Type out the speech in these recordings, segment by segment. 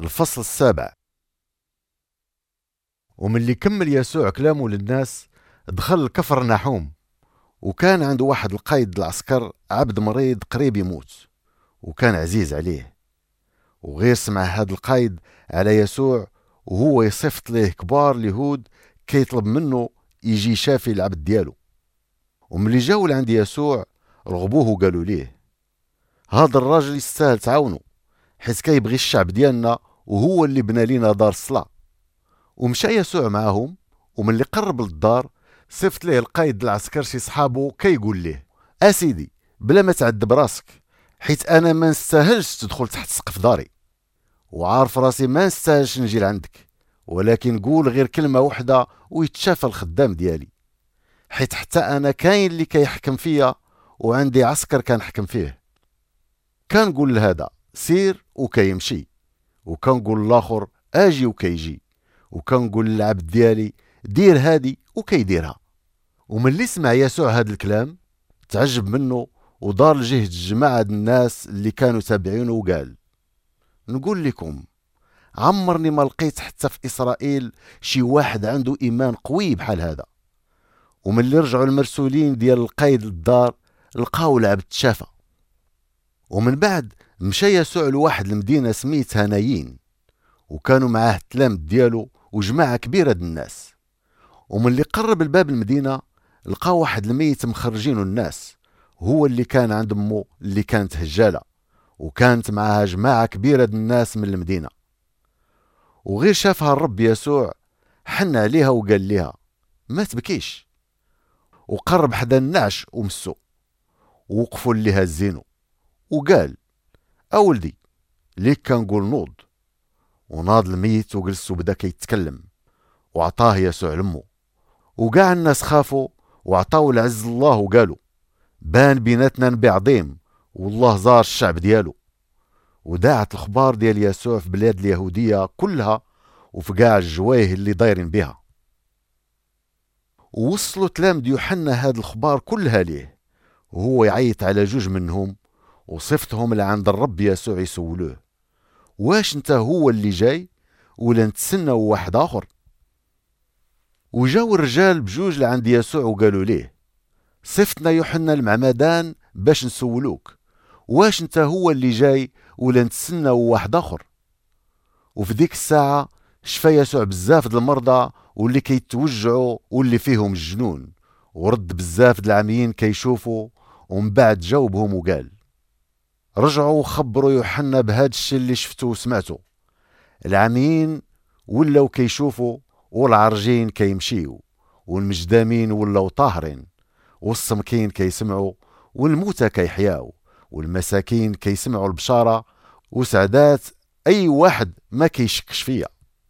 الفصل السابع. ومن اللي كمل يسوع كلامه للناس دخل الكفر نحوم، وكان عنده واحد القايد العسكر عبد مريض قريب يموت، وكان عزيز عليه. وغير سمع هذا القايد على يسوع وهو يصفت ليه كبار اليهود كي يطلب منه يجي شافي العبد ديالو. ومن اللي جاو لعند يسوع رغبوه وقالوا ليه هذا الراجل يستاهل تعاونو، حيث كيبغي الشعب ديالنا وهو اللي بنى لينا دار الصلاة. ومشى يسوع معاهم، ومن اللي قرب للدار صفت ليه القايد العسكر شي صحابه كيقول ليه اسيدي بلا ما تعذب راسك، حيت انا ما نستاهلش تدخل تحت سقف داري، وعارف راسي ما نستاهلش نجي لعندك، ولكن قول غير كلمة وحدة ويتشافى الخدام ديالي، حيت حتى انا كاين اللي كيحكم فيا وعندي عسكر كنحكم فيه. كان قول لهذا سير وكيمشي، وكان قول الاخر اجي وكيجي، وكان قول للعبد ديالي دير هادي وكيديرها. ومن اللي سمع يسوع هذا الكلام تعجب منه ودار لجهة الجماعة الناس اللي كانوا تابعينه وقال نقول لكم عمرني ما لقيت حتى في إسرائيل شي واحد عنده إيمان قوي بحال هذا. ومن اللي رجعوا المرسولين ديال القايد للدار لقاو العبد تشافى. ومن بعد مشى يسوع لواحد المدينة سميتها نايين، وكانوا معاه التلامذ ديالو وجماعة كبيرة د الناس. ومن اللي قرب الباب المدينة لقى واحد الميت مخرجينه الناس، هو اللي كان عند امه اللي كانت هجالة، وكانت معها جماعة كبيرة د الناس من المدينة. وغير شافها الرب يسوع حن عليها وقال لها ما تبكيش، وقرب حدا النعش ومسو، ووقفوا اللي هزينه وقال أولدي ليك كنقول نوض. وناض الميت وجلس وبدا كيتكلم، وعطاه يسوع لمه. وقاع الناس خافوا وعطاو العز الله وقالوا بان بيناتنا نبي عظيم، والله زار الشعب ديالو. وداعت الخبار ديال يسوع في بلاد اليهودية كلها وفي قاع الجوايه اللي دايرين بها. ووصلوا تلامذ يوحنا هاد الخبار كلها ليه، وهو يعيط على جوج منهم وصفتهم لعند الرب يسوع يسولوه واش انت هو اللي جاي ولا نتسناو واحد اخر. وجاو الرجال بجوج لعند يسوع وقالوا ليه صفتنا يوحنا المعمدان باش نسولوك واش انت هو اللي جاي ولا نتسناو واحد اخر. وفي ديك الساعة شفى يسوع بزاف د المرضى واللي كيتوجعوا واللي فيهم الجنون، ورد بزاف د العميين كيشوفوا. ومن بعد جاوبهم وقال رجعوا وخبروا يوحنا بهذا الشيء اللي شفتوا وسمعتوا، العميين ولاو كيشوفوا، والعرجين كيمشيوا، والمجدامين ولاو طاهرين، والصمكين كيسمعوا، والموتى كيحياو، والمساكين كيسمعوا البشارة، وسعدات اي واحد ما كيشكش فيا.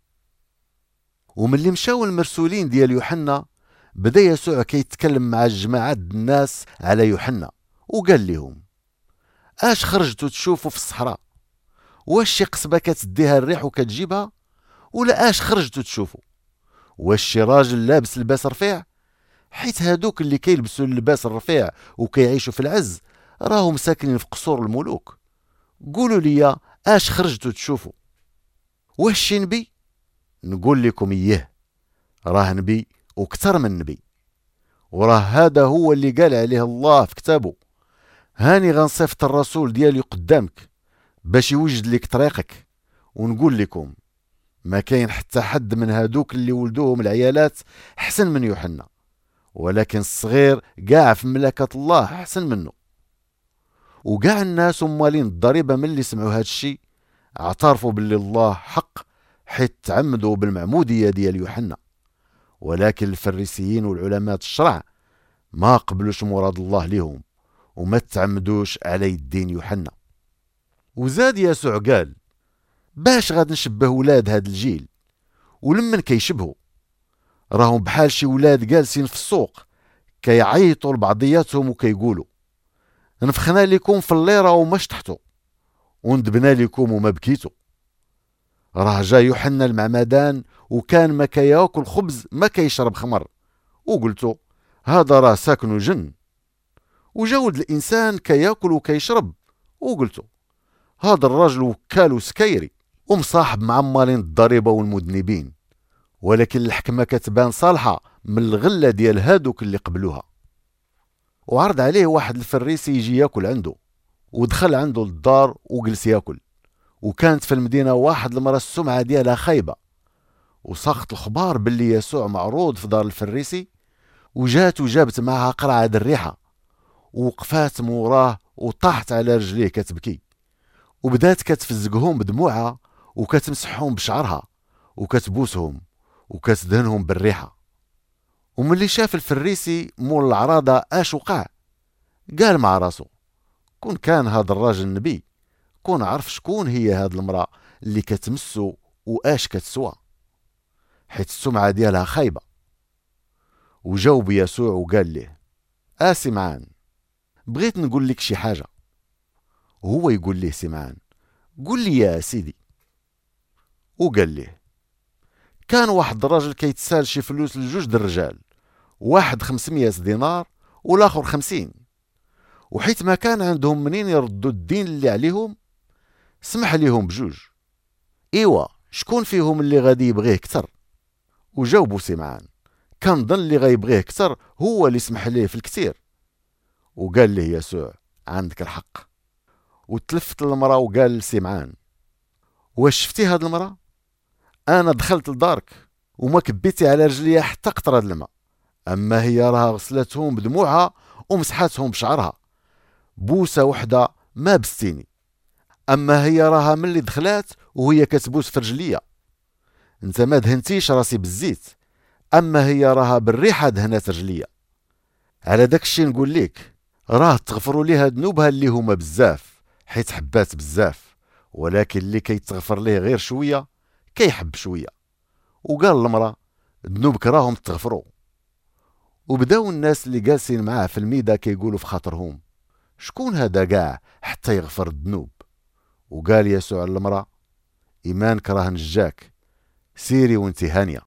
ومن اللي مشاو المرسولين ديال يوحنا بدا يسوع كيتكلم مع الجماعة الناس على يوحنا وقال لهم اش خرجتوا تشوفوا في الصحراء؟ واش شي قصبة كتديها الريح وكتجيبها؟ ولا اش خرجتوا تشوفوا؟ واش شي راجل لابس لباس رفيع؟ حيت هادوك اللي كيلبسوا اللباس الرفيع وكيعيشوا في العز راهم ساكنين في قصور الملوك. قولوا لي اش خرجتوا تشوفوا؟ واش شي نبي؟ نقول لكم اياه راه نبي وكتر من نبي، وراه هذا هو اللي قال عليه الله في كتابه هاني غنصيفط الرسول ديالي قدامك باش يوجد لك طريقك. ونقول لكم ما كاين حتى حد من هادوك اللي ولدوهم العيالات حسن من يوحنا، ولكن الصغير قاع في ملكة الله احسن منه. وقاع الناس مالين الضريبة من اللي سمعوا هاد الشي اعترفوا باللي الله حق، حيت تعمدوا بالمعمودية ديال يوحنا. ولكن الفريسيين والعلماء الشرع ما قبلوش مراد الله ليهم وما تعمدوش على الدين يوحنا. وزاد يسوع قال باش غاد نشبه ولاد هاد الجيل؟ ولمن كيشبهوا راهم بحال شي ولاد جالسين في السوق كيعيطوا لبعضياتهم وكيقولوا نفخنا لكم في الليرة وما شطحتوا، وندبنا لكم وما بكيتوا. راه جا يوحنا المعمدان وكان ما كياكل خبز ما كيشرب خمر، وقلتوا هذا راه ساكن جن. وجاود الإنسان كياكل وكيشرب، وقلتوا هذا الرجل وكال وسكيري. ومصاحب معمرين الضريبة والمذنبين، ولكن الحكمة كتبان صالحة من الغلة ديال هادوك اللي قبلوها. وعرض عليه واحد الفريسي يجي ياكل عنده، ودخل عنده للدار وجلس ياكل. وكانت في المدينة واحد المرأة السمعة ديالها خايبة، وساقط الخبار باللي يسوع معروض في دار الفريسي، وجات وجابت معها قرعة الريحة، ووقفات موراه وطاحت على رجليه كتبكي، وبدات كتفزقهم بدموعها وكتمسحهم بشعرها وكتبوسهم وكتدهنهم بالريحة. وملي شاف الفريسي مول العراضة اش وقع، قال مع راسو: كون كان هذا الراجل نبي، كون عرف شكون هي هاد المرأة اللي كتمسو واش كتسوى، حيت السمعة ديالها خايبة. وجاوب يسوع وقال ليه: سمعان، بغيت نقول لك شي حاجة. وهو يقول ليه سمعان: قول لي يا سيدي. وقال ليه: كان واحد الراجل كيتسال شي فلوس لجوج د الرجال، واحد 500 دينار والاخر 50. وحيت ما كان عندهم منين يردوا الدين اللي عليهم، سمح ليهم بجوج. ايوا شكون فيهم اللي غادي يبغيه كتر؟ وجاوبوا سمعان: كنظن اللي غيبغيه كتر هو اللي سمح ليه في الكثير. وقال له يسوع: عندك الحق. وتلفت للمرأة وقال لسمعان: واش شفتي هاد المرأة؟ انا دخلت لدارك وما كبيتي على رجليها حتى قطرة الماء، اما هي راها غسلتهم بدموعها ومسحتهم بشعرها، بوسة وحدة ما بستيني. اما هي راها ملي دخلات وهي كتبوس في رجليا. انت ما دهنتيش راسي بالزيت، اما هي راها بالريحة دهنات رجليا. على داك الشي نقول لك، راه تغفروا ليها ذنوبها اللي هما بزاف حيت حبات بزاف، ولكن اللي كيتغفر ليه غير شوية كيحب شوية. وقال المرأة: ذنوبك راهم تغفروا. وبداو الناس اللي جالسين معاه في الميدا كيقولوا في خاطرهم: شكون هذا كاع حتى يغفر الذنوب؟ وقال يسوع للمرأة: إيمانك راه نجاك، سيري وانت هانية.